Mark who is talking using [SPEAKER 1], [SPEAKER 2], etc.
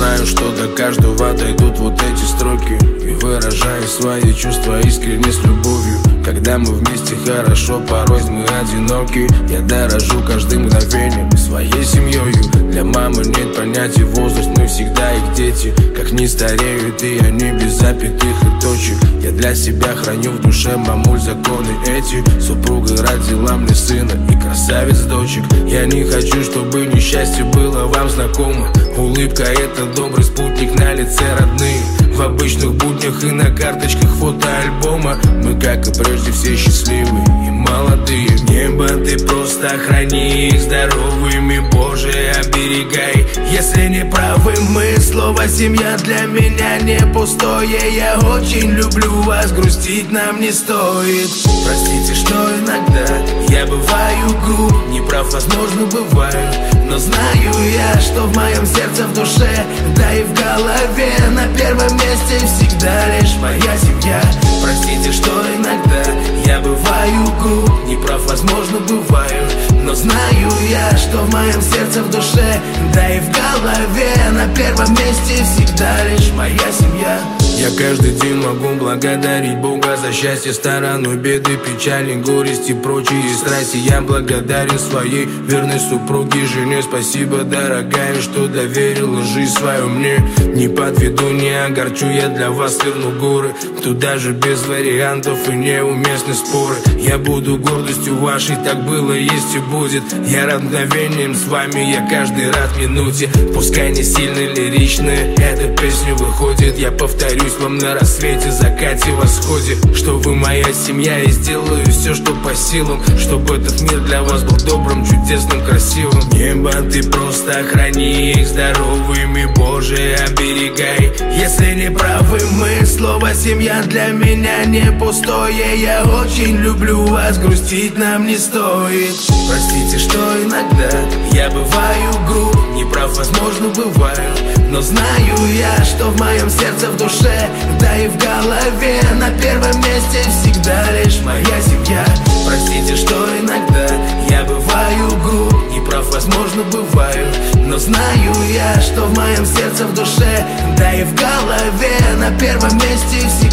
[SPEAKER 1] знаю, что до каждого дойдут вот эти строки. И выражаю свои чувства искренне с любовью. Когда мы вместе хорошо, порой мы одиноки. Я дорожу каждым мгновением своей семьей. Для мамы нет понятия возраст, мы всегда их дети. Как не стареют и они без запятых и точек. Я для себя храню в душе, мамуль, законы эти. Супруга родила мне сына и красавец дочек. Я не хочу, чтобы несчастье было вам знакомо. Улыбка — это добрый спутник на лице, родные. В обычных буднях и на карточках фотоальбома мы, как и прежде, все счастливые и молодые. Небо, ты просто храни их здоровыми, Боже, оберегай. Если не правы мы, слово «семья» для меня не пустое. Я очень люблю вас, грустить нам не стоит. Простите, что иногда я бываю груб, не прав, возможно, бываю, но знаю я, что в моем сердце, в душе, да и в голове на первом месте всегда лишь моя семья. Простите, что иногда я бываю груб, не прав, возможно, бываю, но знаю я, что в моем сердце, в душе, да и в голове на первом месте всегда лишь моя семья. Я каждый день могу благодарить Бога за счастье, сторону беды, печали, горести, прочие страсти. Я благодарен своей верной супруге, жене. Спасибо, дорогая, что доверила жизнь свою мне. Не подведу, не огорчу, я для вас сверну горы. Туда же без вариантов и неуместны споры. Я буду гордостью вашей, так было, есть и будет. Я рад мгновением с вами, я каждый рад минуте. Пускай не сильно лиричная эта песня выходит, я повторюсь вам на рассвете, закате, восходе, что вы моя семья, и сделаю все, что по силам, чтобы этот мир для вас был добрым, чудесным, красивым. Небо, ты просто храни их здоровыми, Боже, оберегай. Если не правы мы, слово «семья» для меня не пустое. Я очень люблю вас, грустить нам не стоит. Простите, что иногда я бываю груб, не прав, возможно, бываю, но знаю я, что в моем сердце, в душе, да и в голове на первом месте всегда лишь моя семья. Простите, что иногда я бываю груб, не прав, возможно, бываю, но знаю я, что в моем сердце, в душе, да и в голове на первом месте всегда